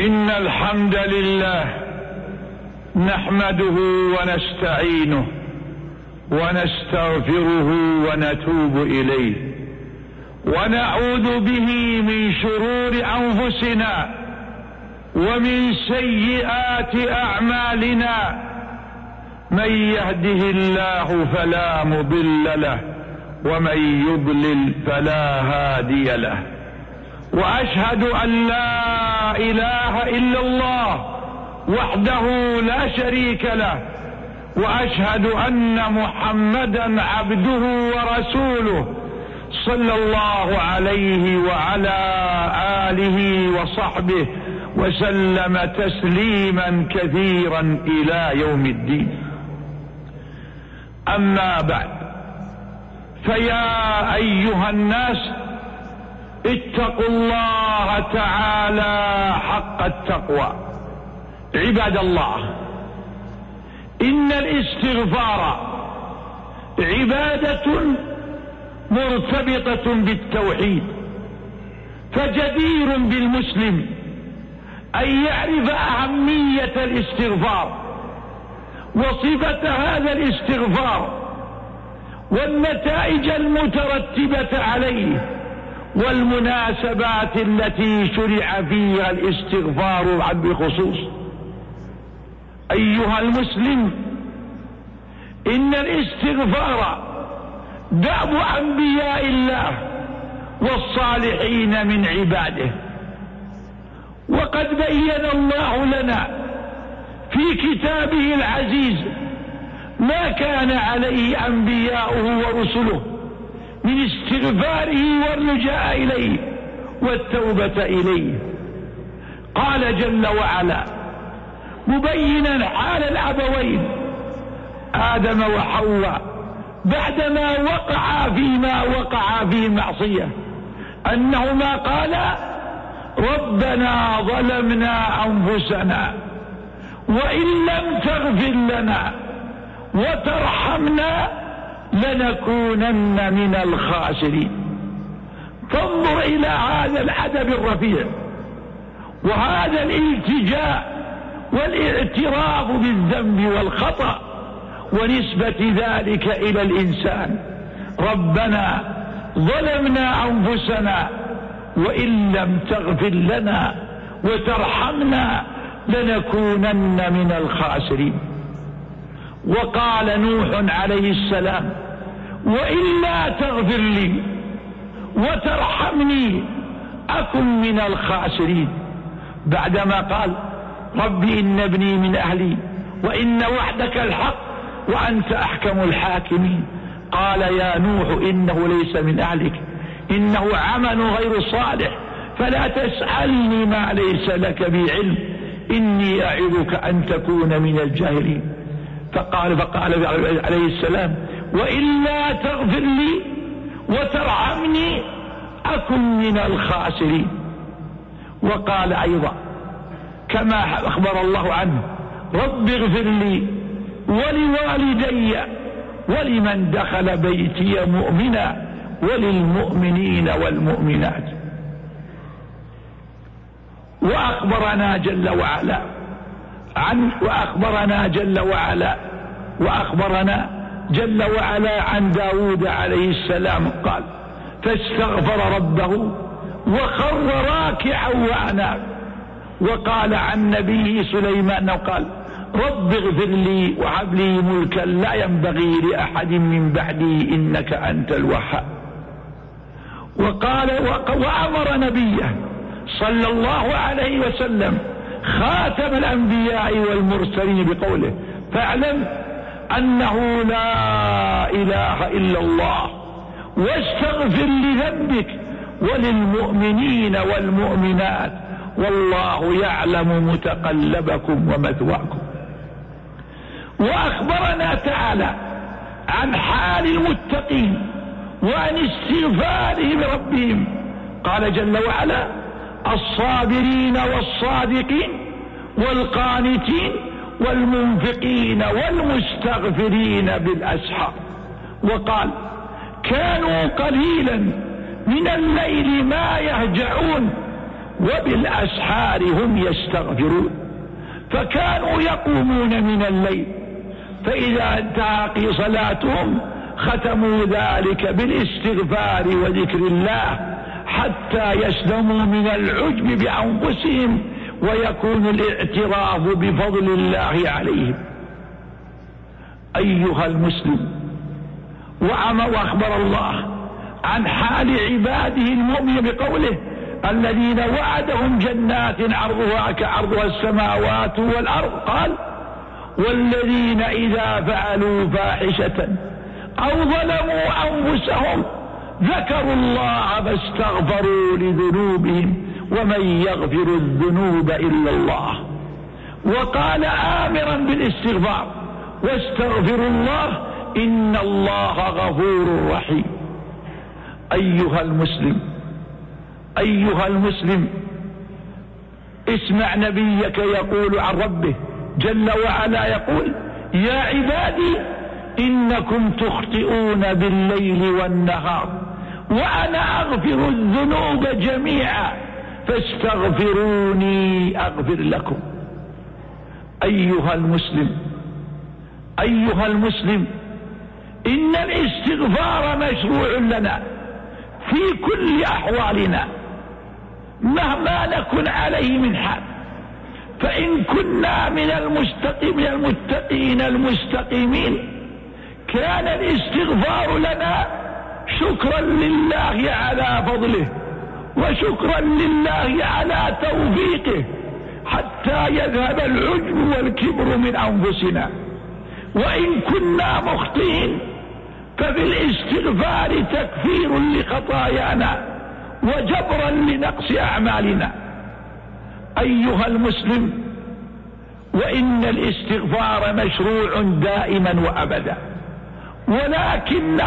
إن الحمد لله نحمده ونستعينه ونستغفره ونتوب إليه ونعوذ به من شرور أنفسنا ومن سيئات أعمالنا. من يهده الله فلا مضل له ومن يضلل فلا هادي له. وأشهد أن لا إله إلا الله وحده لا شريك له، وأشهد أن محمدا عبده ورسوله صلى الله عليه وعلى آله وصحبه وسلم تسليما كثيرا إلى يوم الدين. أما بعد، فيا أيها الناس اتقوا الله تعالى حق التقوى. عباد الله، إن الاستغفار عبادة مرتبطة بالتوحيد، فجدير بالمسلم أن يعرف أهمية الاستغفار وصفة هذا الاستغفار والنتائج المترتبة عليه والمناسبات التي شرع فيها الاستغفار بخصوص. أيها المسلم، إن الاستغفار دأب أنبياء الله والصالحين من عباده، وقد بين الله لنا في كتابه العزيز ما كان عليه أنبياؤه ورسله من استغفاره والرجاء إليه والتوبة إليه. قال جل وعلا مبينا حال الأبوين آدم وحواء بعدما وقعا فيما وقعا في المعصية، أنهما قالا ربنا ظلمنا أنفسنا وإن لم تغفر لنا وترحمنا لنكونن من الخاسرين. فانظر إلى هذا الأدب الرفيع وهذا الالتجاء والاعتراف بالذنب والخطأ ونسبة ذلك إلى الإنسان. ربنا ظلمنا أنفسنا وإن لم تغفر لنا وترحمنا لنكونن من الخاسرين. وقال نوح عليه السلام وإلا تغفر لي وترحمني أكن من الخاسرين، بعدما قال رب إن ابني من أهلي وإن وعدك الحق وأنت أحكم الحاكمين. قال يا نوح إنه ليس من أهلك، إنه عمل غير صالح فلا تسألني ما ليس لك بعلم إني أعظك أن تكون من الجاهلين. فقال عليه السلام وإلا تغفر لي وترحمني أكن من الخاسرين. وقال أيضا كما أخبر الله عنه رب اغفر لي ولوالدي ولمن دخل بيتي مؤمنا وللمؤمنين والمؤمنات. وأخبرنا جل وعلا عن داود عليه السلام قال فاستغفر ربه وخر راكعا وأناب. وقال عن نبيه سليمان قال رب اغفر لي وهب لي ملكا لا ينبغي لأحد من بعدي إنك أنت الوهاب. وأمر نبيه صلى الله عليه وسلم خاتم الأنبياء والمرسلين بقوله فاعلم أنه لا إله إلا الله واستغفر لذنبك وللمؤمنين والمؤمنات والله يعلم متقلبكم ومثواكم. وأخبرنا تعالى عن حال المتقين وعن استغفارهم ربهم. قال جل وعلا الصابرين والصادقين والقانتين والمنفقين والمستغفرين بالأسحار. وقال كانوا قليلا من الليل ما يهجعون وبالأسحار هم يستغفرون. فكانوا يقومون من الليل، فإذا انتهت صلاتهم ختموا ذلك بالاستغفار وذكر الله حتى يسلموا من العجب بأنفسهم ويكون الاعتراف بفضل الله عليهم. أيها المسلم، وأخبر الله عن حال عباده المؤمن بقوله: الذين وعدهم جنات عرضها كعرضها السماوات والأرض. قال: والذين إذا فعلوا فاحشة أو ظلموا أنفسهم ذكروا الله فاستغفروا لذنوبهم ومن يغفر الذنوب إلا الله. وقال آمرا بالاستغفار: واستغفروا الله إن الله غفور رحيم. أيها المسلم، اسمع نبيك يقول عن ربه جل وعلا، يقول: يا عبادي إنكم تخطئون بالليل والنهار وأنا أغفر الذنوب جميعا فاستغفروني أغفر لكم. أيها المسلم، إن الاستغفار مشروع لنا في كل أحوالنا مهما نكن عليه من حال. فإن كنا من المتقين المستقيمين كان الاستغفار لنا شكرا لله على فضله وشكرا لله على توفيقه حتى يذهب العجب والكبر من أنفسنا. وإن كنا مخطئين فبالاستغفار تكفير لخطايانا وجبرا لنقص أعمالنا. أيها المسلم، وإن الاستغفار مشروع دائما وأبدا، ولكن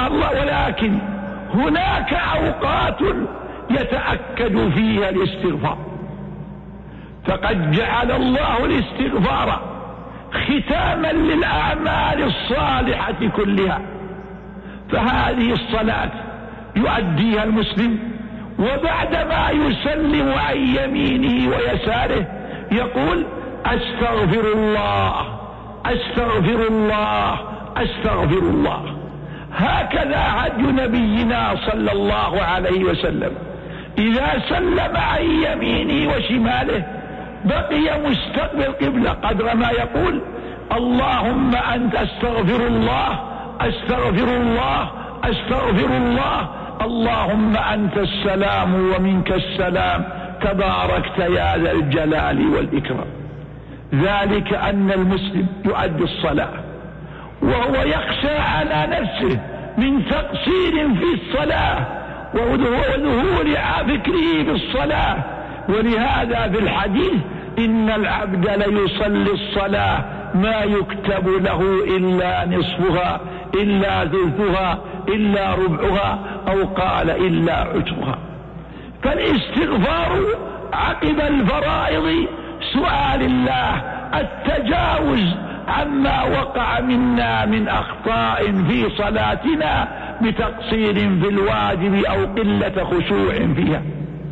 هناك أوقات يتأكد فيها الاستغفار. فقد جعل الله الاستغفار ختاما للأعمال الصالحة كلها. فهذه الصلاة يؤديها المسلم وبعدما يسلم عن يمينه ويساره يقول: أستغفر الله أستغفر الله أستغفر الله. هكذا هدي نبينا صلى الله عليه وسلم، إذا سلم عن يمينه وشماله بقي مستقبل القبلة قدر ما يقول: اللهم أنت أستغفر الله أستغفر الله أستغفر الله، اللهم أنت السلام ومنك السلام تباركت يا ذا الجلال والإكرام. ذلك أن المسلم يؤدي الصلاة وهو يخشى على نفسه من تقصير في الصلاة وظهور فكره بالصلاة. ولهذا في الحديث: إن العبد ليصلي الصلاة ما يكتب له إلا نصفها إلا ثلثها إلا ربعها أو قال إلا عشرها. فالاستغفار عقب الفرائض سؤال الله التجاوز عما وقع منا من أخطاء في صلاتنا بتقصير في الواجب أو قلة خشوع فيها.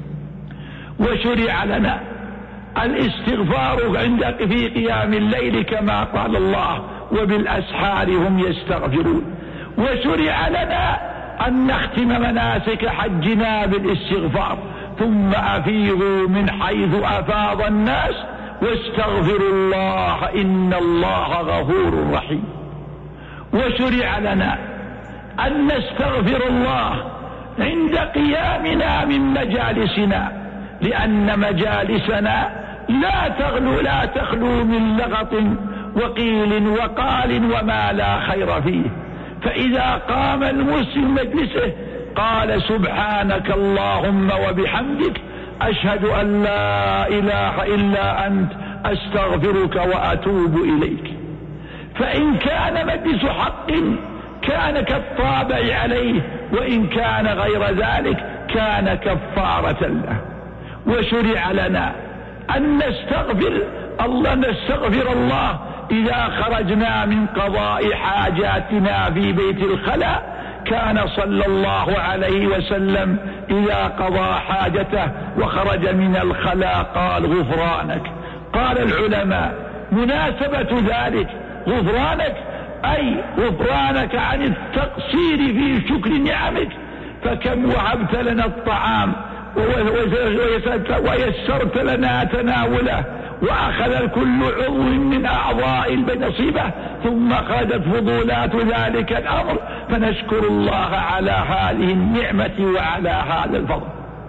وشرع لنا الاستغفار في قيام الليل كما قال الله: وبالأسحار هم يستغفرون. وشرع لنا أن نختم مناسك حجنا بالاستغفار: ثم أفيضوا من حيث أفاض الناس واستغفروا الله إن الله غفور رحيم. وشرع لنا أن نستغفر الله عند قيامنا من مجالسنا، لأن مجالسنا لا تخلو من لغط وقيل وقال وما لا خير فيه. فإذا قام المسلم مجلسه قال: سبحانك اللهم وبحمدك أشهد أن لا إله إلا أنت أستغفرك وأتوب إليك. فإن كان مجلس حق كان كالطابع عليه، وإن كان غير ذلك كان كفارة له. وشرع لنا أن نستغفر الله إذا خرجنا من قضاء حاجاتنا في بيت الخلاء كان صلى الله عليه وسلم إذا قضى حاجته وخرج من الخلاء قال غفرانك. قال العلماء مناسبة ذلك غفرانك أي غفرانك عن التقصير في شكر نعمك، فكم وهبت لنا الطعام ويسرت لنا تناوله، وأخذ كل عضو من أعضاء نصيبه، ثم خرجت فضولات ذلك الأمر، فنشكر الله على هذه النعمة وعلى هذا الفضل.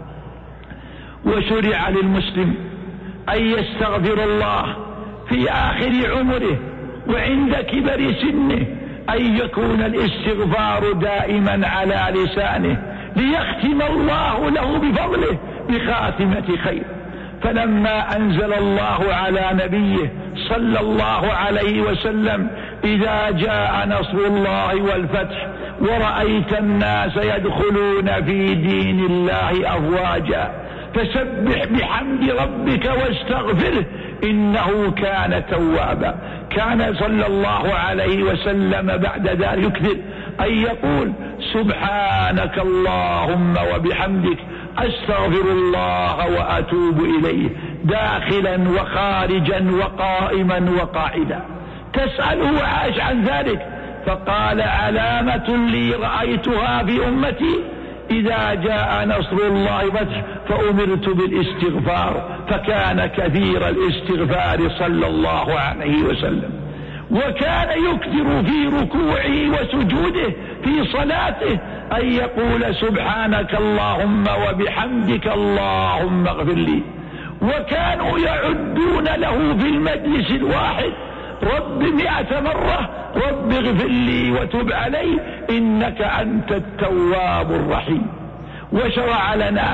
وشرع للمسلم أن يستغفر الله في آخر عمره وعند كبر سنه، أن يكون الاستغفار دائما على لسانه ليختم الله له بفضله بخاتمة خير. فلما أنزل الله على نبيه صلى الله عليه وسلم إذا جاء نصر الله والفتح ورأيت الناس يدخلون في دين الله أفواجا فسبح بحمد ربك واستغفره إنه كان توابا. كان صلى الله عليه وسلم بعد ذلك يكثر أن يقول سبحانك اللهم وبحمدك أستغفر الله وأتوب إليه، داخلا وخارجا وقائما وقاعدا. تسأله عائشة عن ذلك فقال علامة لي رأيتها في أمتي إذا جاء نصر الله فتح فأمرت بالاستغفار، فكان كثير الاستغفار صلى الله عليه وسلم. وكان يكثر في ركوعه وسجوده في صلاته أن يقول سبحانك اللهم وبحمدك اللهم اغفر لي. وكانوا يعدون له في المجلس الواحد رب 100 مرة رب اغفر لي وتب علي إنك أنت التواب الرحيم. وشرع لنا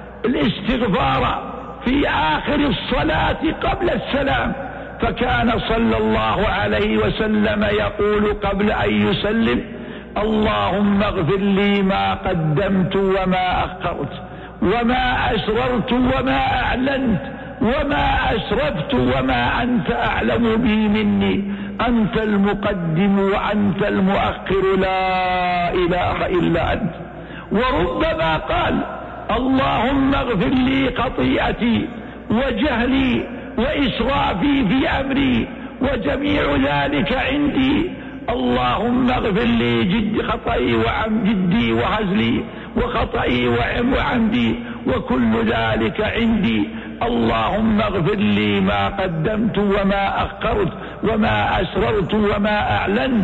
الاستغفار في آخر الصلاة قبل السلام، فكان صلى الله عليه وسلم يقول قبل أن يسلم اللهم اغفر لي ما قدمت وما أخرت وما أسررت وما أعلنت وما أسرفت وما أنت أعلم به مني، أنت المقدم وأنت المؤخر لا إله إلا أنت. وربما قال اللهم اغفر لي خطيئتي وجهلي وإسرافي في أمري وجميع ذلك عندي، اللهم اغفر لي جد خطئي وجدي وهزلي وخطئي وعمدي وكل ذلك عندي، اللهم اغفر لي ما قدمت وما أخرت وما أسررت وما أعلنت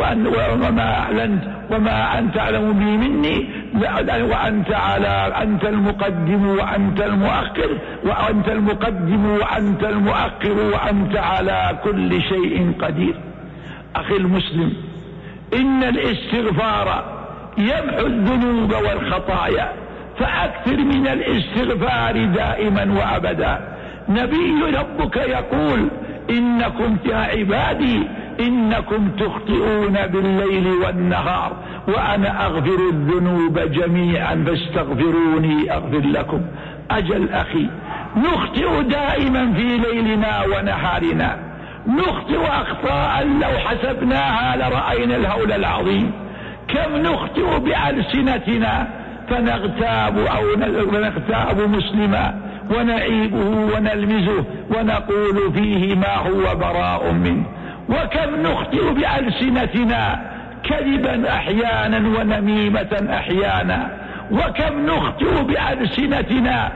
وما أنت أعلم به مني، أنت المقدم وأنت المؤخر وأنت المقدم وأنت المؤخر وأنت على كل شيء قدير. أخي المسلم، إن الاستغفار يمحو الذنوب والخطايا، فأكثر من الاستغفار دائما وأبدا. نبي ربك يقول إنكم يا عبادي إنكم تخطئون بالليل والنهار وأنا أغفر الذنوب جميعا فاستغفروني أغفر لكم. أجل أخي، نخطئ دائما في ليلنا ونهارنا، نخطئ أخطاء لو حسبناها لرأينا الهول العظيم. كم نخطئ بألسنتنا فنغتاب أو نغتاب مسلما ونعيبه ونلمزه ونقول فيه ما هو براء منه. وكم نخطئ بألسنتنا كذبا أحيانا ونميمة أحيانا. وكم نخطئ بألسنتنا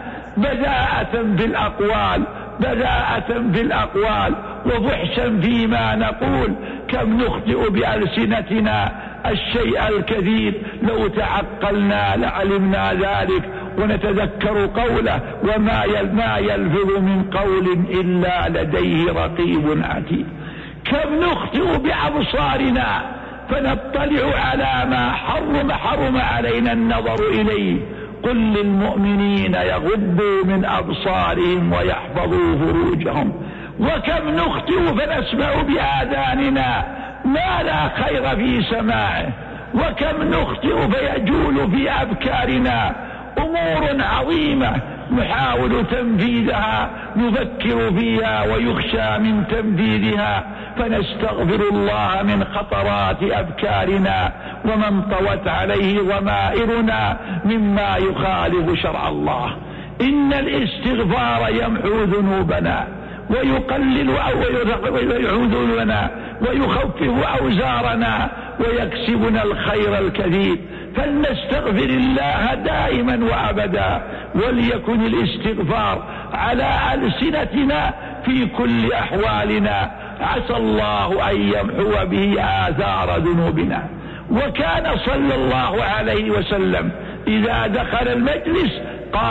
بذاءة في الأقوال وفحشا فيما نقول. كم نخطئ بألسنتنا الشيء الكثير، لو تعقلنا لعلمنا ذلك ونتذكر قوله وما يلفظ من قول إلا لديه رقيب عتيد. كم نخطئ بأبصارنا فنطلع على ما حرم علينا النظر إليه. قل للمؤمنين يغضوا من أبصارهم ويحفظوا فروجهم. وكم نخطئ فنسمع بآذاننا ما لا خير في سماعه. وكم نخطئ فيجول في أفكارنا أمور عظيمة نحاول تنفيذها، نفكر فيها ويخشى من تنفيذها، فنستغفر الله من خطرات أفكارنا ومن طوت عليه ضمائرنا مما يخالف شرع الله. إن الاستغفار يمحو ذنوبنا ويقلل ذنوبنا ويخفف أوزارنا ويكسبنا الخير الكثير، فلنستغفر الله دائما وأبدا، وليكن الاستغفار على ألسنتنا في كل أحوالنا، عسى الله أن يمحو به آثار ذنوبنا. وكان صلى الله عليه وسلم إذا دخل المجلس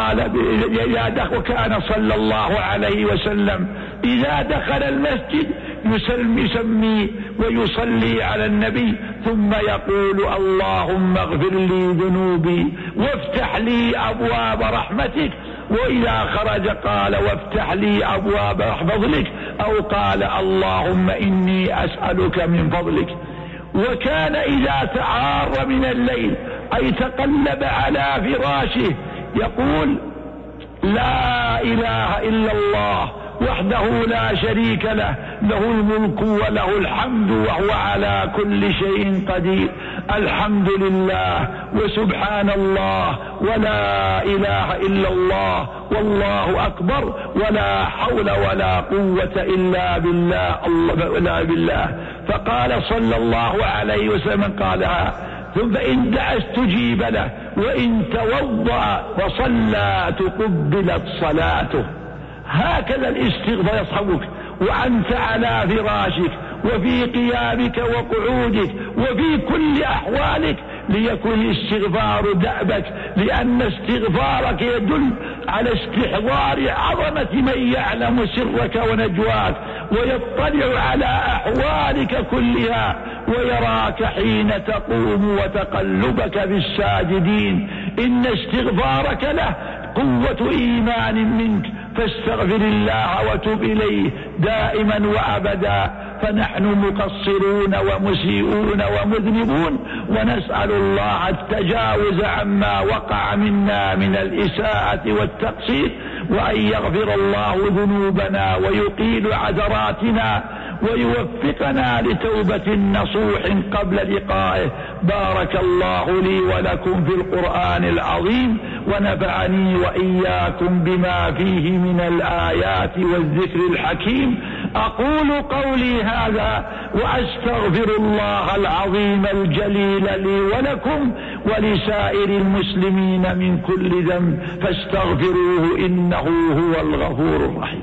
وكان صلى الله عليه وسلم إذا دخل المسجد يسمي ويصلي على النبي، ثم يقول اللهم اغفر لي ذنوبي وافتح لي أبواب رحمتك، وإذا خرج قال وافتح لي أبواب فضلك، أو قال اللهم إني أسألك من فضلك. وكان إذا تعار من الليل أي تقلب على فراشه يقول لا إله إلا الله وحده لا شريك له، له الملك وله الحمد وهو على كل شيء قدير، الحمد لله وسبحان الله ولا إله إلا الله والله أكبر ولا حول ولا قوة إلا بالله. فقال صلى الله عليه وسلم قالها، ثم إن دعا استجيب له، وإن توضأ وصلى تقبلت صلاته. هكذا الاستغفار يصحبك وأنت على فراشك وفي قيامك وقعودك وفي كل أحوالك، ليكن الاستغفار دأبك، لأن استغفارك يدل على استحضار عظمة من يعلم سرك ونجواك ويطلع على أحوالك كلها ويراك حين تقوم وتقلبك بالساجدين. إن استغفارك له قوة إيمان منك، فاستغفر الله وتب إليه دائما وأبدا، فنحن مقصرون ومسيئون ومذنبون، ونسأل الله التجاوز عما وقع منا من الإساءة والتقصير، وأن يغفر الله ذنوبنا ويقيل عثراتنا ويوفقنا لتوبة نصوح قبل لقائه. بارك الله لي ولكم في القرآن العظيم، ونفعني وإياكم بما فيه من الآيات والذكر الحكيم. أقول قولي هذا وأستغفر الله العظيم الجليل لي ولكم ولسائر المسلمين من كل ذنب، فاستغفروه إنه هو الغفور الرحيم.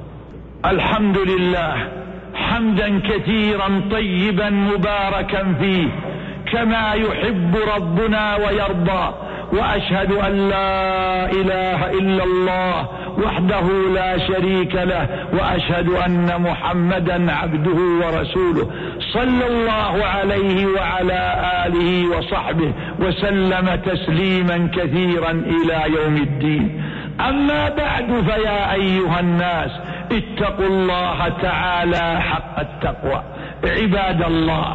الحمد لله حمدا كثيرا طيبا مباركا فيه كما يحب ربنا ويرضى، وأشهد أن لا إله إلا الله وحده لا شريك له، وأشهد أن محمدا عبده ورسوله، صلى الله عليه وعلى آله وصحبه وسلم تسليما كثيرا إلى يوم الدين. أما بعد، فيا أيها الناس اتقوا الله تعالى حق التقوى. عباد الله،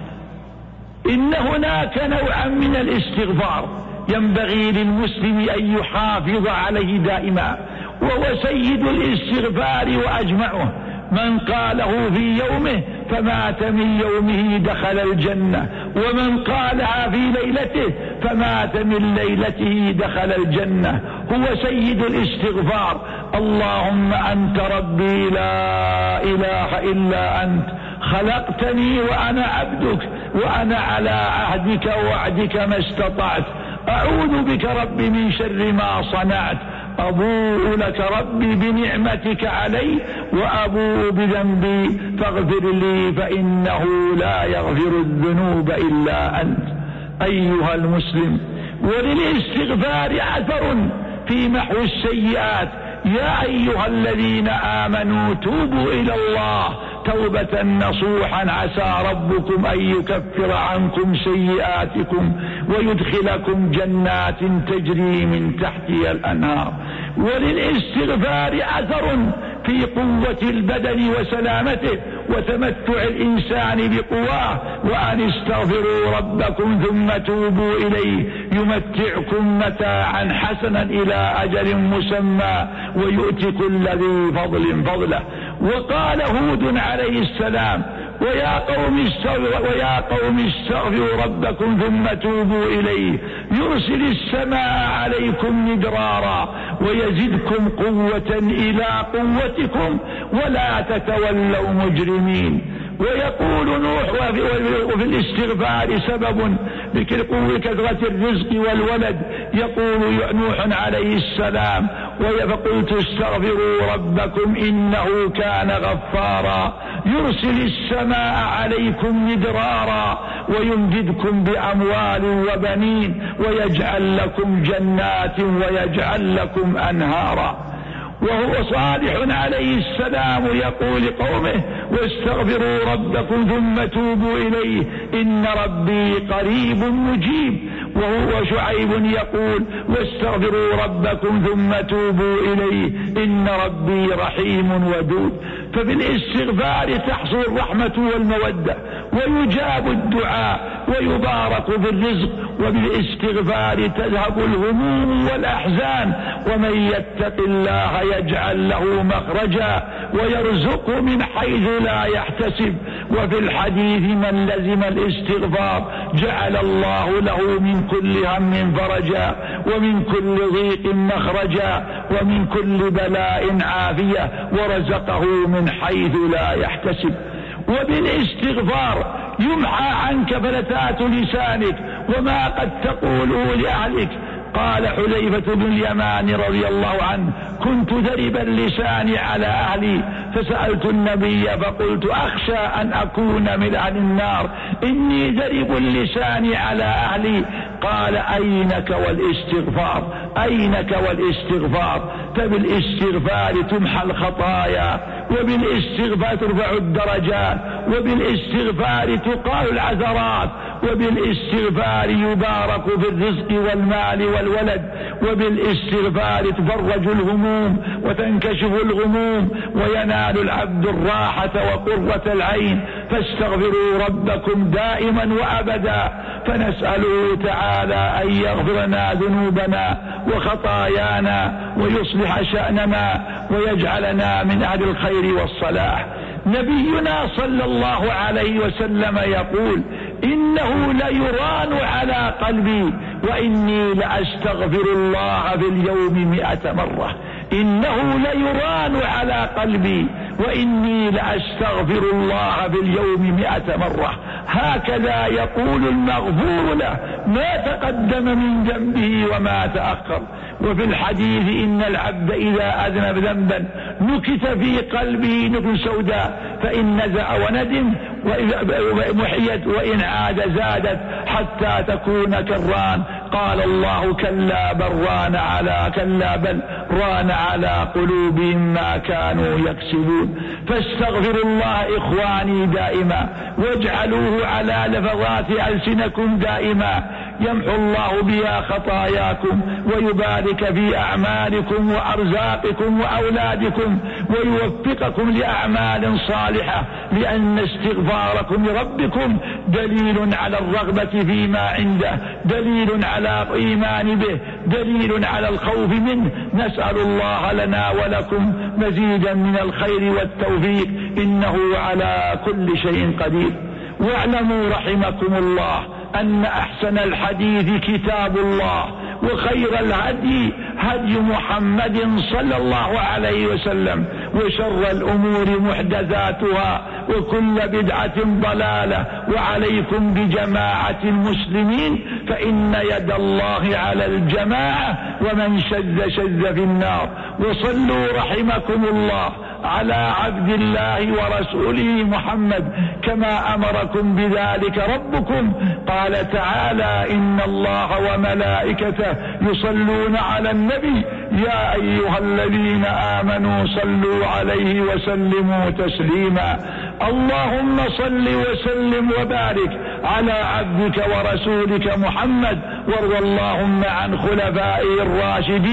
إن هناك نوعا من الاستغفار ينبغي للمسلم أن يحافظ عليه دائما، وهو سيد الاستغفار وأجمعه. من قاله في يومه فمات من يومه دخل الجنة، ومن قالها في ليلته فمات من ليلته دخل الجنة. هو سيد الاستغفار. اللهم أنت ربي لا إله إلا أنت، خلقتني وأنا عبدك، وأنا على عهدك ووعدك ما استطعت، أعوذ بك ربي من شر ما صنعت، أبوء لك ربي بنعمتك علي وأبوء بذنبي فاغفر لي فإنه لا يغفر الذنوب إلا أنت. أيها المسلم، وللاستغفار أثر في محو السيئات. يا أيها الذين آمنوا توبوا إلى الله توبة نصوحا، عسى ربكم أن يكفر عنكم سيئاتكم ويدخلكم جنات تجري من تحتها الأنهار. وللاستغفار أثر في في قوة البدن وسلامته وتمتع الإنسان بقواه. وأن استغفروا ربكم ثم توبوا إليه يمتعكم متاعا حسنا إلى أجل مسمى ويؤتي كل ذي فضل فضله. وقال هود عليه السلام ويا قوم استغفروا ربكم ثم توبوا إليه يرسل السماء عليكم مدرارا ويزدكم قوة إلى قوتكم ولا تتولوا مجرمين. ويقول نوح وفي الاستغفار سبب لكثرة الرزق والولد. يقول نوح عليه السلام فقلت استغفروا ربكم إنه كان غفارا يرسل السماء عليكم مدرارا ويمددكم بأموال وبنين ويجعل لكم جنات ويجعل لكم أنهارا. وهو صالح عليه السلام يقول لقومه واستغفروا ربكم ثم توبوا إليه إن ربي قريب مجيب. وهو شعيب يقول واستغفروا ربكم ثم توبوا إليه إن ربي رحيم ودود. فبالاستغفار تحصل الرحمة والمودة ويجاب الدعاء ويبارك بالرزق. وبالاستغفار تذهب الهموم والأحزان. ومن يتق الله يجعل له مخرجا ويرزقه من حيث لا يحتسب. وفي الحديث من لزم الاستغفار جعل الله له من كل هم فرجا ومن كل ضيق مخرجا ومن كل بلاء عافية ورزقه من حيث لا يحتسب. وبالاستغفار يمحى عنك فلتات لسانك وما قد تقوله لأهلك. قال حذيفة بن اليمان رضي الله عنه كنت ذرب اللسان على أهلي فسألت النبي فقلت أخشى أن أكون من أهل النار إني ذرب اللسان على أهلي. قال أينك والاستغفار أينك والاستغفار. فبالاستغفار تمحى الخطايا وبالاستغفار ترفع الدرجات وبالاستغفار تقال العثرات وبالاستغفار يبارك في الرزق والمال والولد وبالاستغفار تفرج الهموم وتنكشف الغموم وينال العبد الراحة وقرة العين. فاستغفروا ربكم دائما وأبدا فنسأله تعالى أن يغفر لنا ذنوبنا وخطايانا ويصلح شأننا ويجعلنا من أهل الخير والصلاح. نبينا صلى الله عليه وسلم يقول إنه ليران على قلبي وإني لأستغفر الله في اليوم 100 مرة. إنه ليران على قلبي وإني لأستغفر الله في اليوم 100 مرة. هكذا يقول المغفور له ما تقدم من ذنبه وما تأخر. وفي الحديث إن العبد إذا أذنب ذنبا نكت في قلبه نكت سوداء فإن نزع وندم محيت وإن عاد زادت حتى تكون كالران. قال الله كلا بل ران على قلوبهم ما كانوا يكسبون. فاستغفروا الله إخواني دائما واجعلوه على لفظات ألسنكم دائما يمحو الله بها خطاياكم ويبارك في أعمالكم وأرزاقكم وأولادكم ويوفقكم لأعمال صالحة. لأن استغفاركم لربكم دليل على الرغبة فيما عنده دليل على الإيمان به دليل على الخوف منه. نسأل الله لنا ولكم مزيدا من الخير والتوفيق إنه على كل شيء قدير. واعلموا رحمكم الله أن أحسن الحديث كتاب الله وخير الهدي هدي محمد صلى الله عليه وسلم وشر الأمور محدثاتها وكل بدعة ضلالة. وعليكم بجماعة المسلمين فإن يد الله على الجماعة ومن شذ في النار. وصلوا رحمكم الله على عبد الله ورسوله محمد كما أمركم بذلك ربكم. قال تعالى إن الله وملائكته يصلون على النبي يا أيها الذين آمنوا صلوا عليه وسلموا تسليما. اللهم صل وسلم وبارك على عبدك ورسولك محمد. وارض اللهم عن خلفائه الراشدين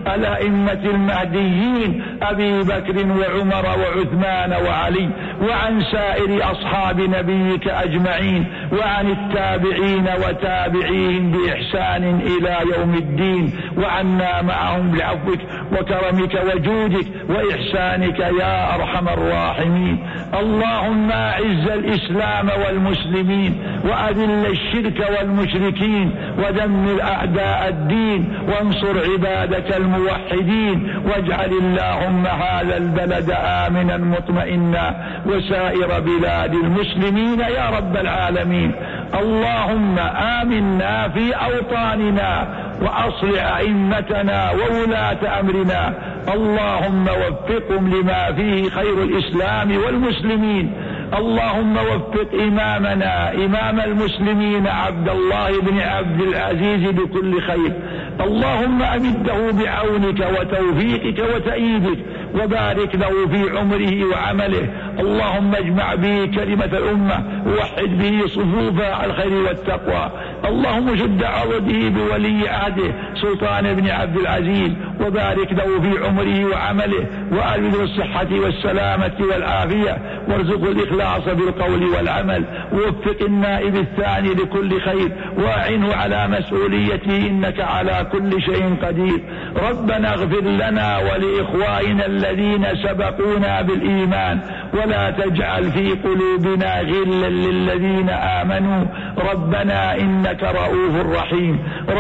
الأئمة المهديين أبي بكر وعمر وعثمان وعلي، وعن سائر أصحاب نبيك أجمعين، وعن التابعين وتابعيهم بإحسان إلى يوم الدين، وعنا معهم بعفوك وكرمك وجودك وإحسانك يا أرحم الراحمين. اللهم أعز الإسلام والمسلمين، وأذل الشرك والمشركين، ودمر أعداء الدين، وانصر عبادك الموحدين، واجعل اللهم هذا البلد آمنا مطمئنا وسائر بلاد المسلمين يا رب العالمين. اللهم آمنا في أوطاننا، وأصلح أئمتنا وولاة أمرنا، اللهم وفقهم لما فيه خير الإسلام والمسلمين. اللهم وفق إمامنا إمام المسلمين عبد الله بن عبد العزيز بكل خير، اللهم أمده بعونك وتوفيقك وتأييدك، وبارك له في عمره وعمله. اللهم اجمع به كلمة الأمة، ووحد به صفوفها على الخير والتقوى. اللهم شد عضده بولي عهده سلطان بن عبد العزيز، وبارك له في عمره وعمله، وألبسه الصحة والسلامة والعافية، وارزقه الإخلاص بالقول والعمل، ووفق النائب الثاني لكل خير، وأعنه على مسؤوليته، إنك على كل شيء قدير. ربنا اغفر لنا ولإخواننا الذين سبقونا بالإيمان، ولا تجعل في قلوبنا غلا للذين آمنوا، ربنا إنك رؤوف رحيم.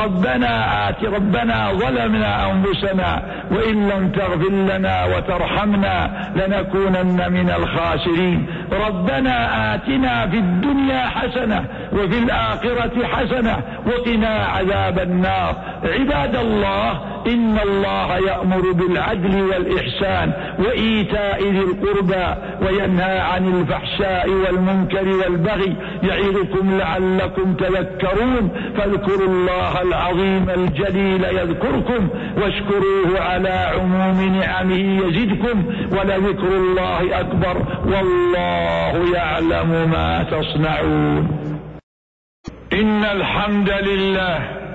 ربنا ظلمنا أنفسنا، وإن لم تغفر لنا وترحمنا لنكونن من الخاسرين. ربنا آتنا في الدنيا حسنة وفي الآخرة حسنة وقنا عذاب النار. عباد الله، إن الله يأمر بالعدل والإحسان وإيتاء ذي القربى، وينهى عن الفحشاء والمنكر والبغي، يعظكم لعلكم تذكرون. فاذكروا الله العظيم الجليل يذكركم، واشكروه على عموم نعمه يزدكم، ولذكر الله أكبر، والله يعلم ما تصنعون. إن الحمد لله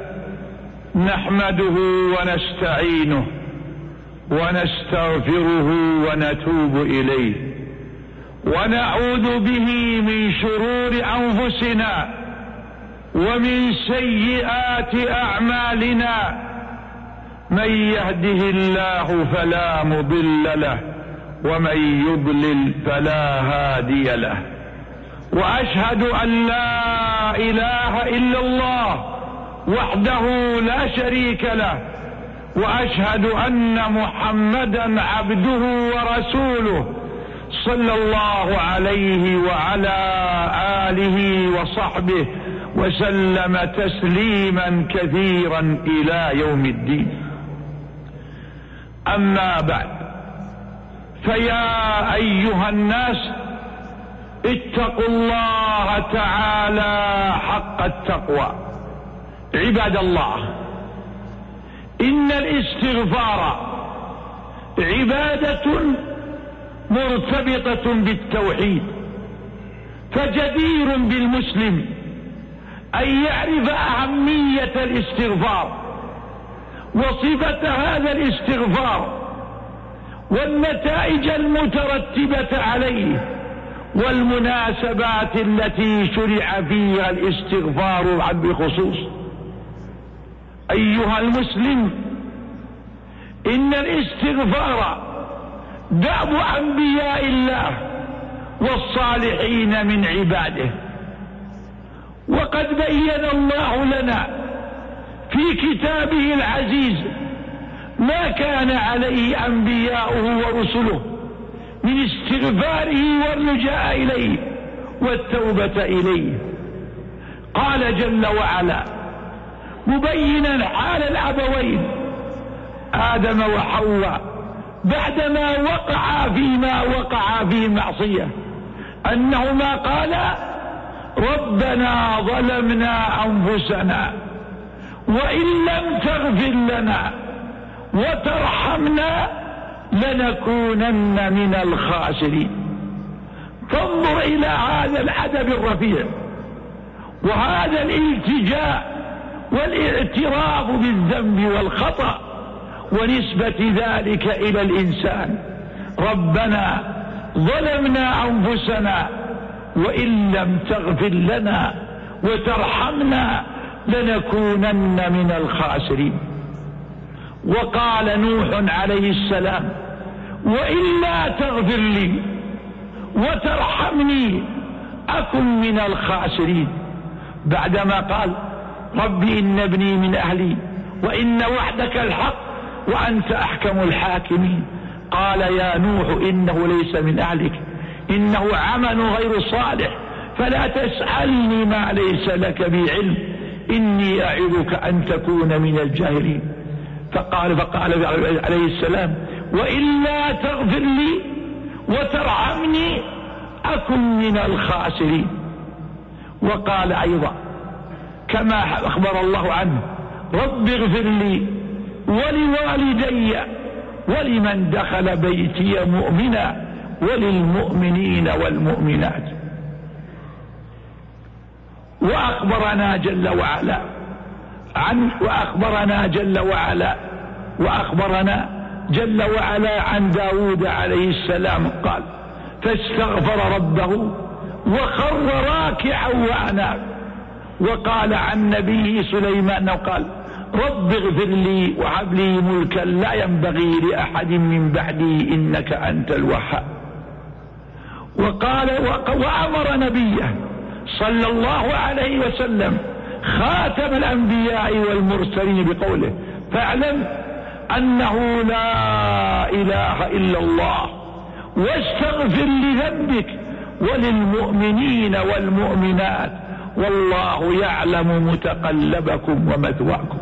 نحمده ونستعينه ونستغفره ونتوب إليه، ونعوذ به من شرور أنفسنا ومن سيئات أعمالنا. من يهده الله فلا مضل له، ومن يضلل فلا هادي له، وأشهد أن لا إله إلا الله وحده لا شريك له، وأشهد أن محمدا عبده ورسوله، صلى الله عليه وعلى آله وصحبه وسلم تسليما كثيرا إلى يوم الدين. أما بعد، فيا أيها الناس، اتقوا الله تعالى حق التقوى. عباد الله، إن الاستغفار عبادة مرتبطة بالتوحيد، فجدير بالمسلم أن يعرف أهمية الاستغفار وصفة هذا الاستغفار والنتائج المترتبة عليه، والمناسبات التي شرع فيها الاستغفار بخصوص. أيها المسلم، إن الاستغفار دأب أنبياء الله والصالحين من عباده، وقد بين الله لنا في كتابه العزيز ما كان عليه أنبياؤه ورسله من استغفاره والرجاء إليه والتوبة إليه. قال جل وعلا مبينا حال الأبوين آدم وحواء بعدما وقعا فيما وقعا في معصية، أنهما قالا ربنا ظلمنا أنفسنا وإن لم تغفر لنا وترحمنا لنكونن من الخاسرين. فانظر إلى هذا الأدب الرفيع وهذا الالتجاء والاعتراف بالذنب والخطأ ونسبة ذلك إلى الإنسان. ربنا ظلمنا أنفسنا وإن لم تغفر لنا وترحمنا لنكونن من الخاسرين. وقال نوح عليه السلام وإلا تغفر لي وترحمني أكن من الخاسرين، بعدما قال رب إن ابني من أهلي وإن وعدك الحق وأنت أحكم الحاكمين. قال يا نوح إنه ليس من أهلك إنه عمل غير صالح فلا تسألني ما ليس لك به علم إني أعظك أن تكون من الجاهلين. فقال عليه السلام وإلا تغفر لي وترحمني أكن من الخاسرين. وقال أيضا كما أخبر الله عنه رب اغفر لي ولوالدي ولمن دخل بيتي مؤمنا وللمؤمنين والمؤمنات. وأخبرنا جل وعلا عن داود عليه السلام قال فاستغفر ربه وخر راكعا وأناب. وقال عن نبيه سليمان قال رب اغفر لي وهب لي ملكا لا ينبغي لأحد من بعدي إنك أنت الوهاب. وأمر نبيه صلى الله عليه وسلم خاتم الأنبياء والمرسلين بقوله فاعلم أنه لا إله إلا الله واستغفر لذنبك وللمؤمنين والمؤمنات والله يعلم متقلبكم ومثواكم.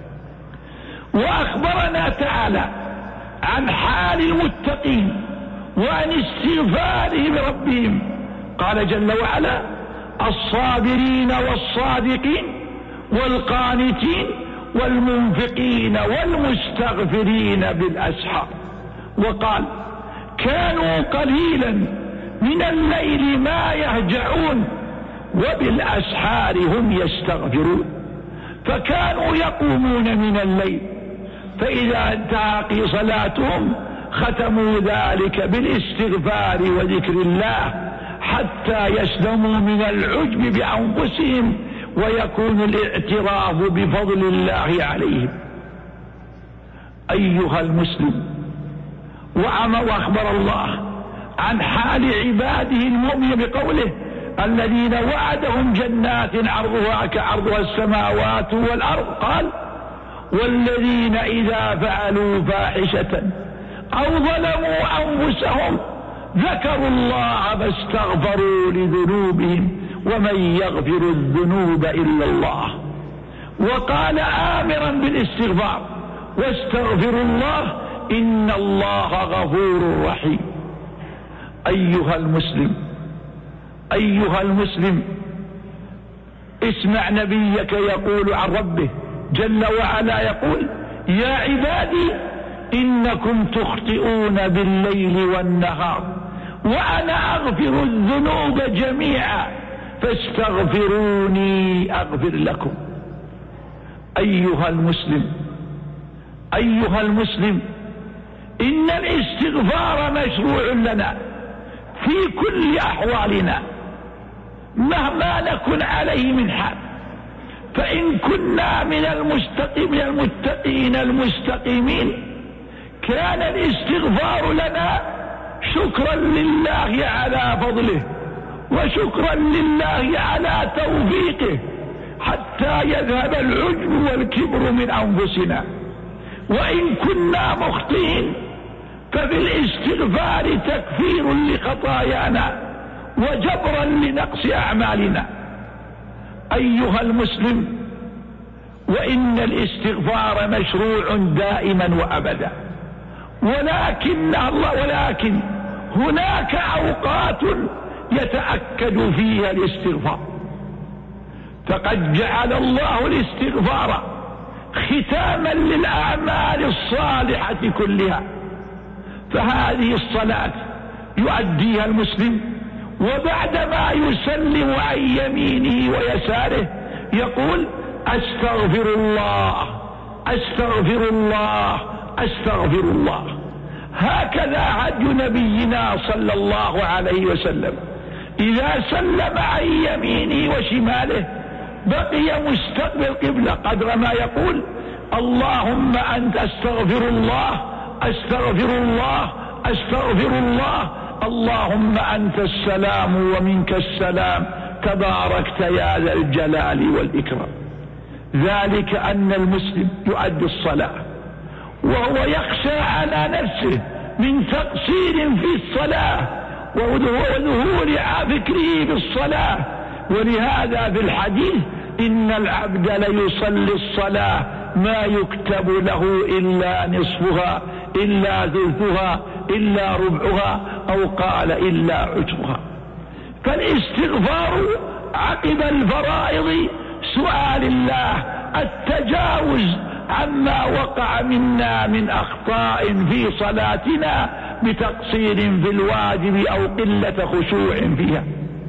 وأخبرنا تعالى عن حال المتقين وعن استغفارهم ربهم. قال جل وعلا الصابرين والصادقين والقانتين والمنفقين والمستغفرين بالأسحار. وقال كانوا قليلا من الليل ما يهجعون وبالأسحار هم يستغفرون. فكانوا يقومون من الليل فإذا انتهى صلاتهم ختموا ذلك بالاستغفار وذكر الله حتى يسلموا من العجب بأنفسهم ويكون الاعتراف بفضل الله عليهم. أيها المسلم، وأخبر الله عن حال عباده المؤمن بقوله الذين وعدهم جنات عرضها كعرضها السماوات والأرض. قال والذين إذا فعلوا فاحشة أو ظلموا أنفسهم ذكروا الله فاستغفروا لذنوبهم ومن يغفر الذنوب إلا الله. وقال آمرا بالاستغفار واستغفروا الله إن الله غفور رحيم. أيها المسلم اسمع نبيك يقول عن ربه جل وعلا يقول يا عبادي إنكم تخطئون بالليل والنهار وأنا أغفر الذنوب جميعا فاستغفروني أغفر لكم. أيها المسلم إن الاستغفار مشروع لنا في كل أحوالنا مهما نكن عليه من حال. فإن كنا من المتقين المستقيمين كان الاستغفار لنا شكرا لله على فضله وشكرا لله على توفيقه حتى يذهب العجب والكبر من أنفسنا. وإن كنا مخطئين فبالاستغفار تكفير لخطايانا وجبرا لنقص أعمالنا. أيها المسلم، وإن الاستغفار مشروع دائما وأبدا، ولكن هناك أوقات يتأكد فيها الاستغفار. فقد جعل الله الاستغفار ختاما للأعمال الصالحة كلها. فهذه الصلاة يؤديها المسلم وبعدما يسلم عن يمينه ويساره يقول أستغفر الله أستغفر الله. هكذا هدي نبينا صلى الله عليه وسلم، إذا سلم عن يمينه وشماله بقي مستقبل القبلة قدر ما يقول اللهم أنت أستغفر الله أستغفر الله أستغفر الله، اللهم أنت السلام ومنك السلام تباركت يا ذا الجلال والإكرام. ذلك أن المسلم يؤدي الصلاة وهو يخشى على نفسه من تقصير في الصلاة وظهور فكره بالصلاة، ولهذا في الحديث إن العبد ليصلي الصلاة ما يكتب له إلا نصفها إلا ثلثها إلا ربعها أو قال إلا عشرها. فالاستغفار عقب الفرائض سؤال الله التجاوز عما وقع منا من أخطاء في صلاتنا بتقصير في الواجب أو قلة خشوع فيها.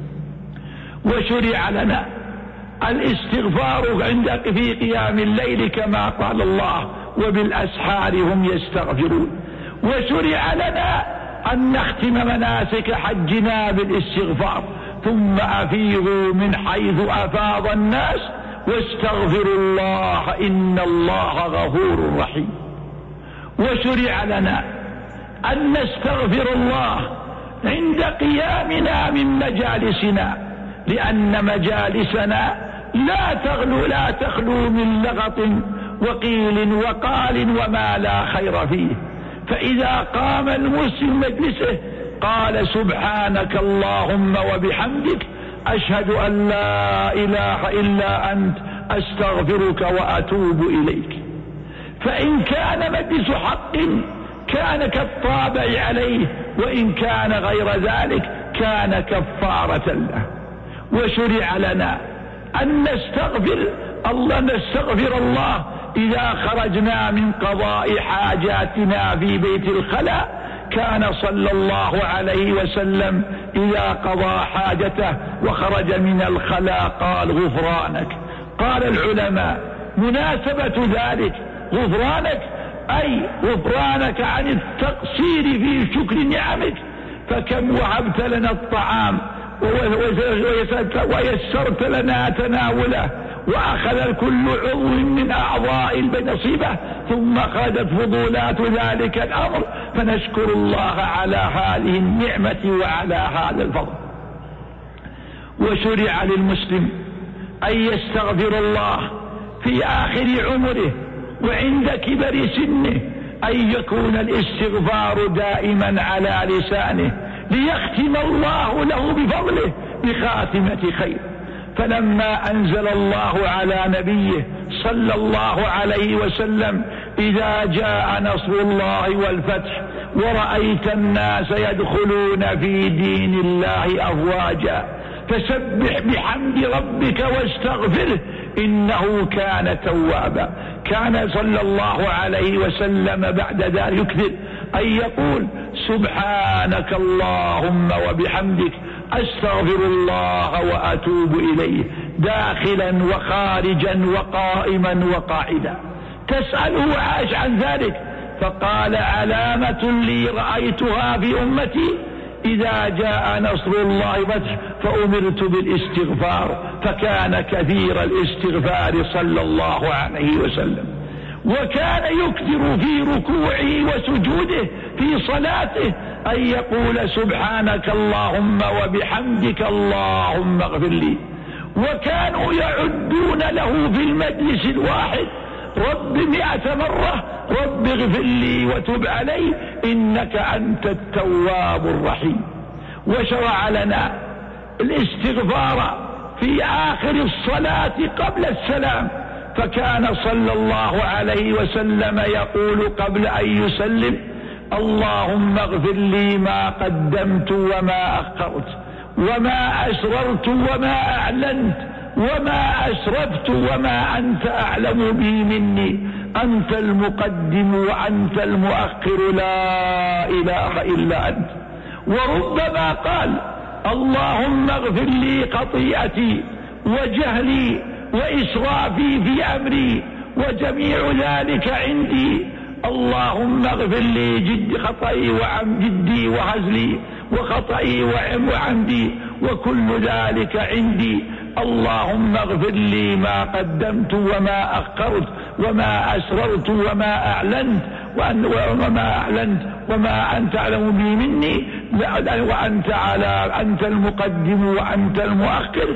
وشرع لنا الاستغفار في قيام الليل كما قال الله وبالأسحار هم يستغفرون. وشرع لنا أن نختم مناسك حجنا بالاستغفار، ثم أفيضوا من حيث أفاض الناس واستغفروا الله إن الله غفور رحيم. وشرع لنا أن نستغفر الله عند قيامنا من مجالسنا، لأن مجالسنا لا تخلو من لغط وقيل وقال وما لا خير فيه. فإذا قام المسلم مجلسه قال سبحانك اللهم وبحمدك أشهد أن لا إله إلا أنت أستغفرك وأتوب إليك. فإن كان مجلس حق كان كالطابع عليه، وإن كان غير ذلك كان كفارة له. وشرع لنا أن نستغفر الله إذا خرجنا من قضاء حاجاتنا في بيت الخلاء. كان صلى الله عليه وسلم إذا قضى حاجته وخرج من الخلاء قال غفرانك. قال العلماء مناسبة ذلك غفرانك أي غفرانك عن التقصير في شكر نعمك، فكم وهبت لنا الطعام ويسرت لنا تناوله وأخذ كل عضو من أعضاء بنصيبه، ثم خرجت فضولات ذلك الأمر، فنشكر الله على هذه النعمة وعلى هذا الفضل. وشرع للمسلم أن يستغفر الله في آخر عمره وعند كبر سنه، أن يكون الاستغفار دائما على لسانه ليختم الله له بفضله بخاتمة خير. فلما أنزل الله على نبيه صلى الله عليه وسلم إذا جاء نصر الله والفتح ورأيت الناس يدخلون في دين الله أفواجا فسبح بحمد ربك واستغفره إنه كان توابا. كان صلى الله عليه وسلم بعد ذلك يكثر أن يقول سبحانك اللهم وبحمدك أستغفر الله وأتوب إليه، داخلا وخارجا وقائما وقاعدا. تسأله عاش عن ذلك فقال علامة لي رأيتها في أمتي إذا جاء نصر الله فتح فأمرت بالاستغفار، فكان كثير الاستغفار صلى الله عليه وسلم. وكان يكثر في ركوعه وسجوده في صلاته أن يقول سبحانك اللهم وبحمدك اللهم اغفر لي. وكانوا يعدون له في المجلس الواحد رب 100 مرة رب اغفر لي وتب علي إنك أنت التواب الرحيم. وشرع لنا الاستغفار في آخر الصلاة قبل السلام، فكان صلى الله عليه وسلم يقول قبل أن يسلم اللهم اغفر لي ما قدمت وما أخرت وما أسررت وما أعلنت وما أسرفت وما أنت أعلم به مني، أنت المقدم وأنت المؤخر لا إله إلا أنت. وربما قال اللهم اغفر لي خطيئتي وجهلي وإسرافي في أمري وجميع ذلك عندي، اللهم اغفر لي خطئي جدي وهزلي وخطئي وعمدي وكل ذلك عندي. اللهم اغفر لي ما قدمت وما أخرت وما أسررت وما أعلنت وما أنت أعلم به مني، أنت المقدم وأنت المؤخر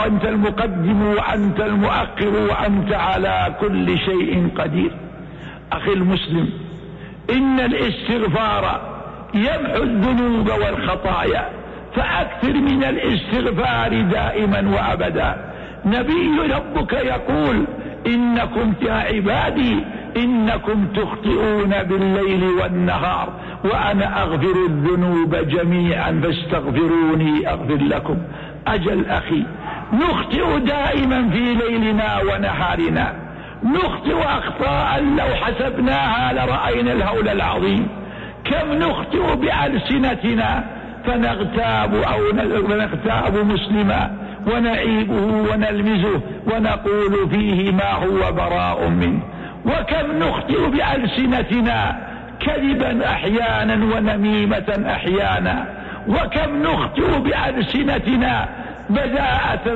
وأنت على كل شيء قدير. أخي المسلم، إن الاستغفار يمحو الذنوب والخطايا، فأكثر من الاستغفار دائما وأبدا. نبي ربك يقول إنكم يا عبادي إنكم تخطئون بالليل والنهار وأنا أغفر الذنوب جميعا فاستغفروني أغفر لكم. أجل أخي، نخطئ دائما في ليلنا ونهارنا، نخطئ أخطاء لو حسبناها لرأينا الهول العظيم. كم نخطئ بألسنتنا فنغتاب مسلما ونعيبه ونلمزه ونقول فيه ما هو براء منه. وكم نخطئ بألسنتنا كذبا أحيانا ونميمة أحيانا. وكم نخطئ بألسنتنا بداءة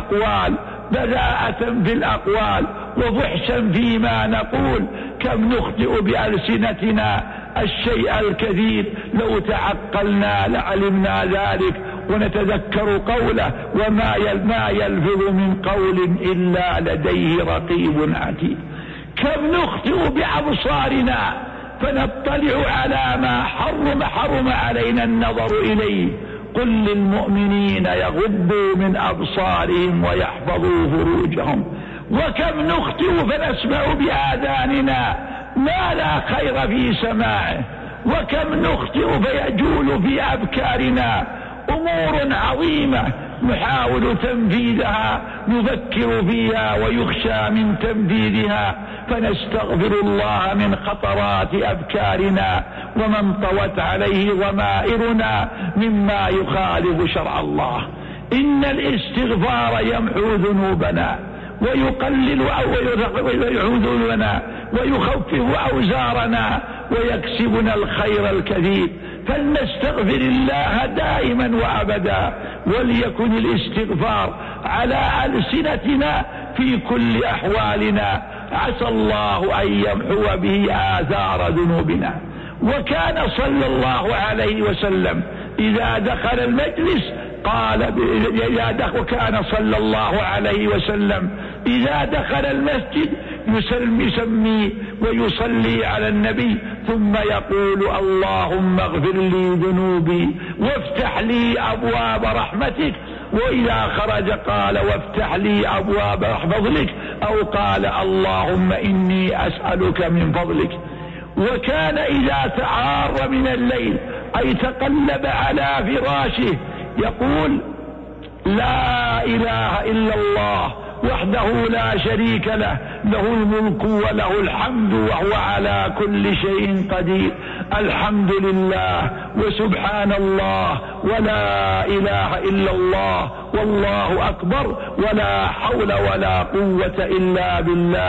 في الأقوال وفحشا فيما نقول. كم نخطئ بألسنتنا الشيء الكثير، لو تعقلنا لعلمنا ذلك ونتذكر قوله وما يلفظ من قول إلا لديه رقيب عتيد. كم نخطئ بأبصارنا فنطلع على ما حرم علينا النظر إليه. قل للمؤمنين يغضوا من أبصارهم ويحفظوا فروجهم. وكم نخطئ فنسمع بآذاننا ما لا خير في سماعه. وكم نخطئ فيجول في أفكارنا أمور عظيمة نحاول تنفيذها، نفكر فيها ويخشى من تنفيذها، فنستغفر الله من خطرات أفكارنا ومن طوت عليه ضمائرنا مما يخالف شرع الله. إن الاستغفار يمحو ذنوبنا ويقلل ذنوبنا ويخفف أوزارنا ويكسبنا الخير الكثير. فلنستغفر الله دائما وأبدا، وليكن الاستغفار على ألسنتنا في كل أحوالنا، عسى الله أن يمحو به آثار ذنوبنا. وكان صلى الله عليه وسلم إذا دخل المجلس وكان صلى الله عليه وسلم إذا دخل المسجد يسمي ويصلي على النبي ثم يقول اللهم اغفر لي ذنوبي وافتح لي أبواب رحمتك. وإذا خرج قال وافتح لي أبواب فضلك، أو قال اللهم إني أسألك من فضلك. وكان إذا تعار من الليل أي تقلب على فراشه يقول لا إله إلا الله وحده لا شريك له، له الملك وله الحمد وهو على كل شيء قدير. الحمد لله وسبحان الله ولا إله إلا الله والله أكبر ولا حول ولا قوة إلا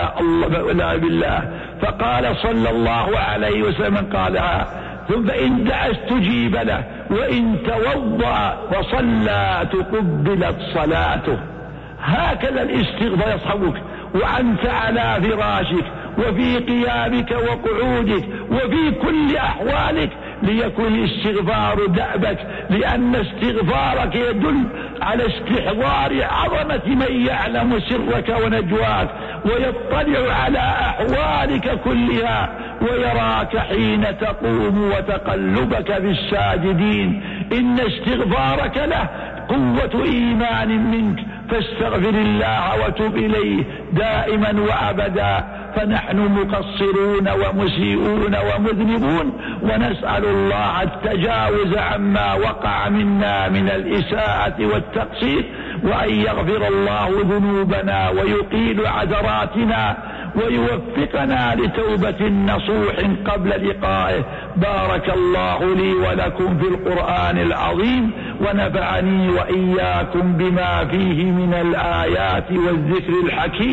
بالله. فقال صلى الله عليه وسلم قالها ثم إن دعا استجيب له وإن توضأ وصلى تقبلت صلاته. هكذا الاستغفار يصحبك وأنت على فراشك وفي قيامك وقعودك وفي كل أحوالك، ليكن الاستغفار دأبك، لأن استغفارك يدل على استحضار عظمة من يعلم سرك ونجواك ويطلع على أحوالك كلها ويراك حين تقوم وتقلبك في الساجدين. إن استغفارك له قوة إيمان منك، فاستغفر الله وتب إليه دائما وأبدا. فنحن مقصرون ومسيئون ومذنبون، ونسأل الله التجاوز عما وقع منا من الإساءة والتقصير، وأن يغفر الله ذنوبنا ويقيل عثراتنا ويوفقنا لتوبة نصوح قبل لقائه. بارك الله لي ولكم في القرآن العظيم، ونفعني وإياكم بما فيه من الآيات والذكر الحكيم.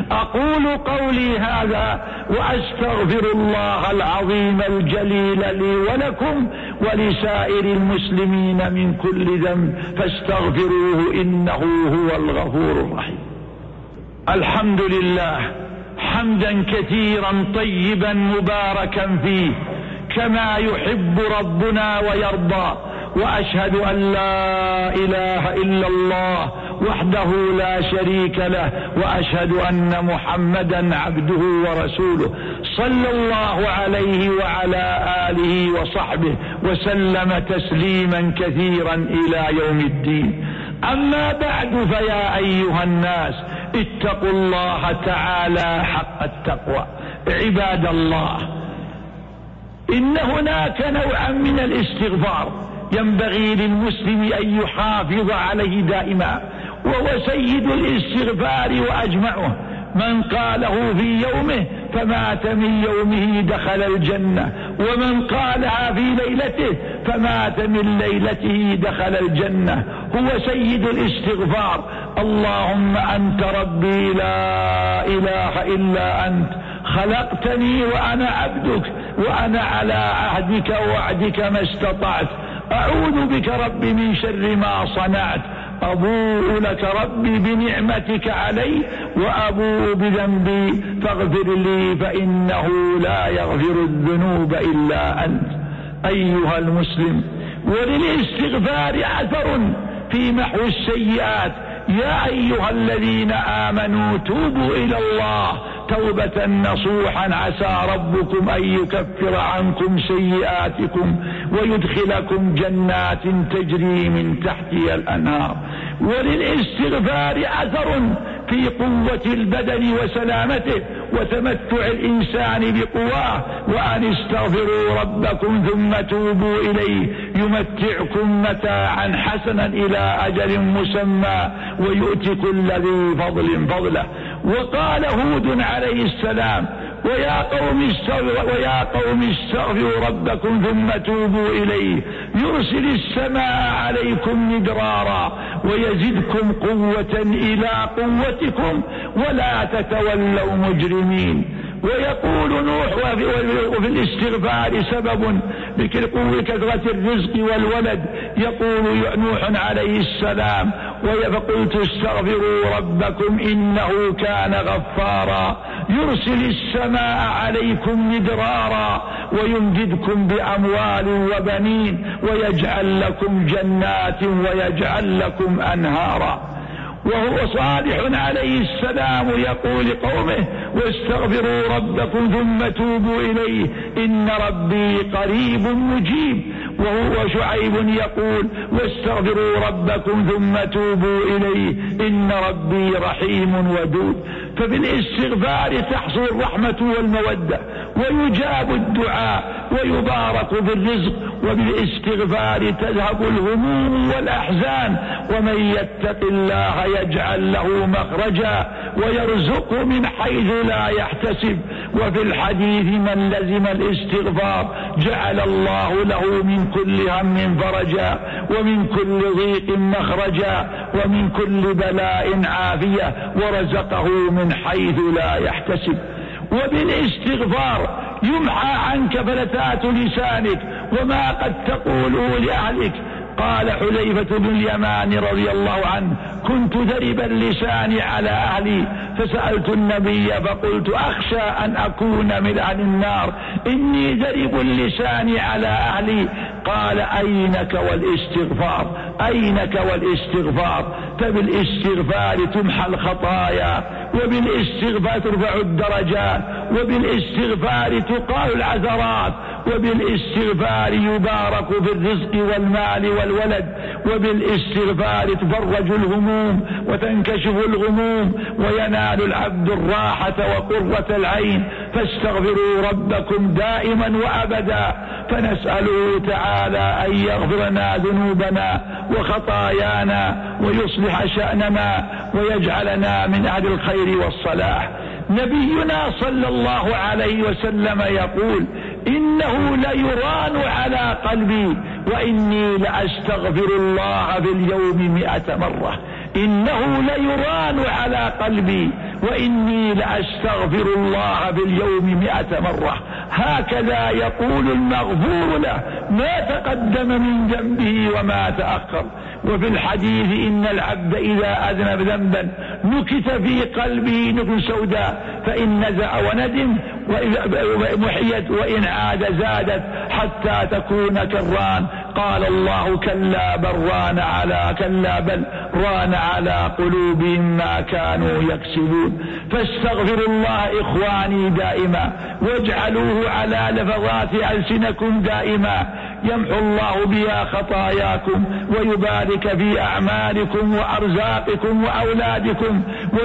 أقول قولي هذا وأستغفر الله العظيم الجليل لي ولكم ولسائر المسلمين من كل ذنب فاستغفروه إنه هو الغفور الرحيم. الحمد لله حمدا كثيرا طيبا مباركا فيه كما يحب ربنا ويرضى، وأشهد أن لا إله إلا الله وحده لا شريك له، وأشهد أن محمدا عبده ورسوله صلى الله عليه وعلى آله وصحبه وسلم تسليما كثيرا إلى يوم الدين. أما بعد، فيا أيها الناس اتقوا الله تعالى حق التقوى. عباد الله، إن هناك نوعا من الاستغفار ينبغي للمسلم أن يحافظ عليه دائما، وهو سيد الاستغفار وأجمعه. من قاله في يومه فمات من يومه دخل الجنة، ومن قالها في ليلته فمات من ليلته دخل الجنة. هو سيد الاستغفار. اللهم أنت ربي لا إله إلا أنت، خلقتني وأنا عبدك، وأنا على عهدك ووعدك ما استطعت، أعوذ بك ربي من شر ما صنعت، أبوء لك ربي بنعمتك علي وأبوء بذنبي فاغفر لي فإنه لا يغفر الذنوب إلا أنت. أيها المسلم، وللاستغفار أثر في محو السيئات. يا أيها الذين آمنوا توبوا إلى الله توبة نصوحا عسى ربكم أن يكفر عنكم سيئاتكم ويدخلكم جنات تجري من تحتها الأنهار. وللاستغفار أثر في قوة البدن وسلامته وتمتع الإنسان بقواه. وأن استغفروا ربكم ثم توبوا إليه يمتعكم متاعا حسنا إلى أجل مسمى ويؤتي كل ذي فضل فضله. وقال هود عليه السلام: ويا قوم استغفروا ربكم ثم توبوا إليه يرسل السماء عليكم مدرارا ويزدكم قوة إلى قوتكم ولا تتولوا مجرمين. ويقول نوح: وفي الاستغفار سبب لكثرة الرزق والولد. يقول نوح عليه السلام: فقلت استغفروا ربكم إنه كان غفارا يرسل السماء عليكم مدرارا ويمددكم بأموال وبنين ويجعل لكم جنات ويجعل لكم أنهارا. وهو صالح عليه السلام يقول لقومه: واستغفروا ربكم ثم توبوا إليه إن ربي قريب مجيب. وهو شعيب يقول: واستغفروا ربكم ثم توبوا إليه إن ربي رحيم ودود. فبالاستغفار تحصل الرحمة والمودة ويجاب الدعاء ويبارك بالرزق. وبالاستغفار تذهب الهموم والأحزان. ومن يتق الله يجعل له مخرجا ويرزقه من حيث لا يحتسب. وفي الحديث: من لزم الاستغفار جعل الله له من كل هم فرجا ومن كل ضيق مخرجا ومن كل بلاء عافية ورزقه من حيث لا يحتسب. وبالاستغفار يمحى عنك فلتات لسانك وما قد تقوله لأهلك. قال حذيفة بن اليمان رضي الله عنه: كنت ذرب اللسان على أهلي فسألت النبي فقلت: أخشى أن أكون من أهل النار إني ذرب اللسان على أهلي. قال: أينك والاستغفار، أينك والاستغفار. فبالاستغفار تمحى الخطايا وبالاستغفار ترفع الدرجات وبالاستغفار تقال العثرات وبالاستغفار يبارك في الرزق والمال والولد وبالاستغفار تفرج الهموم وتنكشف الغموم وينال العبد الراحة وقرة العين. فاستغفروا ربكم دائما وأبدا. فنسأله تعالى أن يغفر لنا ذنوبنا وخطايانا ويصلح شأننا ويجعلنا من أهل الخير والصلاح. نبينا صلى الله عليه وسلم يقول: إنه ليران على قلبي وإني لأستغفر الله في اليوم 100 مرة. إنه ليران على قلبي وإني لأستغفر الله في اليوم 100 مرة. هكذا يقول المغفور له ما تقدم من ذنبه وما تأخر. وفي الحديث إن العبد إذا أذنب ذنبا نكت في قلبه نكت سوداء، فإن نزع وندم محيت وإن عاد زادت حتى تكون كالران. قال الله كلا بل ران على قلوبهم ما كانوا يكسبون. فاستغفروا الله إخواني دائما، واجعلوه على لفظات ألسنكم دائما، يمحو الله بها خطاياكم ويبارك في أعمالكم وأرزاقكم وأولادكم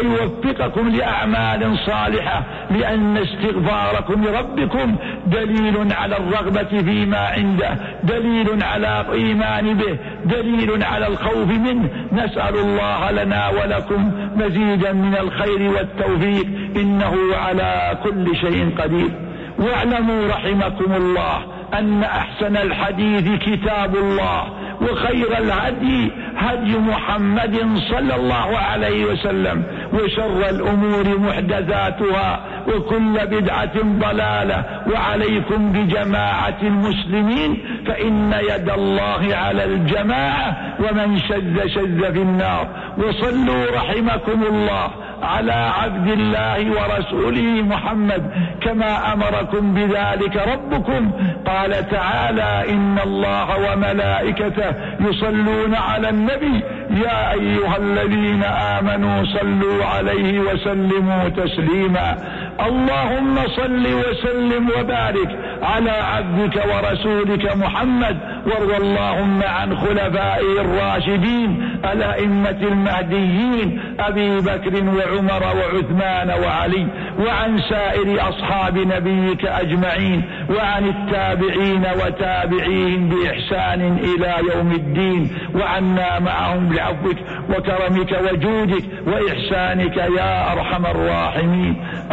ويوفقكم لأعمال صالحة، لأن استغفاركم لربكم دليل على الرغبة فيما عنده، دليل على الإيمان به، دليل على الخوف منه. نسأل الله لنا ولكم مزيدا من الخير والتوفيق، إنه على كل شيء قدير. واعلموا رحمكم الله أن أحسن الحديث كتاب الله، وخير الهدي هدي محمد صلى الله عليه وسلم، وشر الأمور محدثاتها وكل بدعة ضلالة. وعليكم بجماعة المسلمين فإن يد الله على الجماعة، ومن شذ في النار. وصلوا رحمكم الله على عبد الله ورسوله محمد كما أمركم بذلك ربكم. قال تعالى إن الله وملائكته يصلون على النبي يا أيها الذين آمنوا صلوا عليه وسلموا تسليما. اللهم صل وسلم وبارك على عبدك ورسولك محمد، وارض اللهم عن خلفائه الراشدين الأئمة المهديين أبي بكر وعمر وعثمان وعلي، وعن سائر أصحاب نبيك أجمعين، وعن التابعين وتابعيهم بإحسان إلى يوم الدين، وعنا معهم بعفوك وكرمك وجودك وإحسانك يا أرحم الراحمين.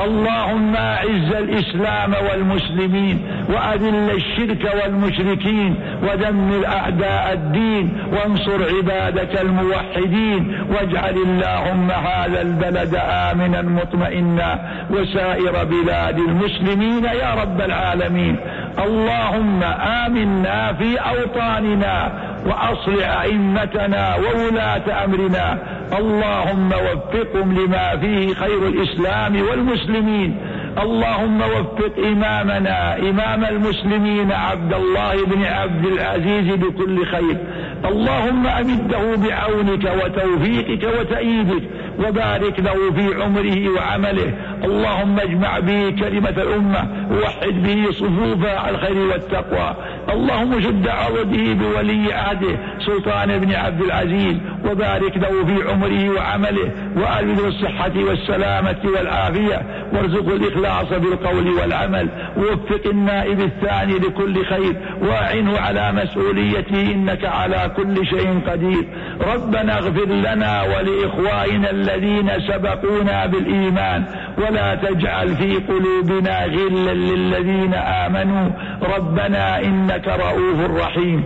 اللهم أعز الإسلام والمسلمين، وأذل الشرك والمشركين، ودمر أعداء الدين، وانصر عبادك الموحدين. واجعل اللهم هذا البلد آمنا مطمئنا، وسائر بلاد المسلمين يا رب العالمين. اللهم آمنا في أوطاننا، وأصلح أئمتنا وولاة أمرنا. اللهم وفقهم لما فيه خير الإسلام والمسلمين. اللهم وفق إمامنا إمام المسلمين عبد الله بن عبد العزيز بكل خير. اللهم أمده بعونك وتوفيقك وتأييدك، وبارك له في عمره وعمله. اللهم اجمع به كلمة الأمة، ووحد به صفوفها على الخير والتقوى. اللهم شد عضده بولي عهده سلطان بن عبد العزيز، وبارك له في عمره وعمله، وألبسه الصحة والسلامة والعافية، وارزقه الإخلاص بالقول والعمل. ووفق النائب الثاني لكل خير، وأعنه على مسؤوليته، إنك على كل شيء قدير. ربنا اغفر لنا ولإخواننا الذين سبقونا بالإيمان، ولا تجعل في قلوبنا غلا للذين آمنوا. ربنا إنك رؤوف رحيم.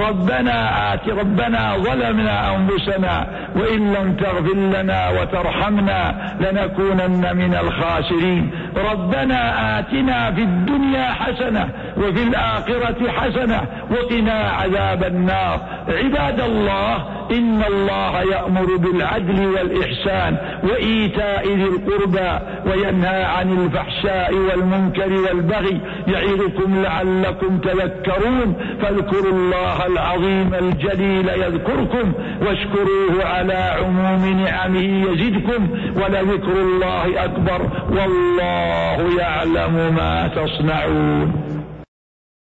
ربنا ظلمنا أنفسنا، وإن لم تغفر لنا وترحمنا لنكونن من الخاسرين. ربنا آتنا في الدنيا حسنة وفي الآخرة حسنة وقنا عذاب النار. عباد الله، إن الله يأمر بالعدل والإحسان وإيتاء ذي القربى، وينهى عن الفحشاء والمنكر والبغي، يعظكم لعلكم تذكرون. فاذكروا الله العظيم الجليل يذكركم، واشكروه على عموم نعمه يزدكم، ولذكر الله أكبر، والله يعلم ما تصنعون.